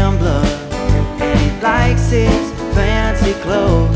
some blood, and he likes his fancy clothes.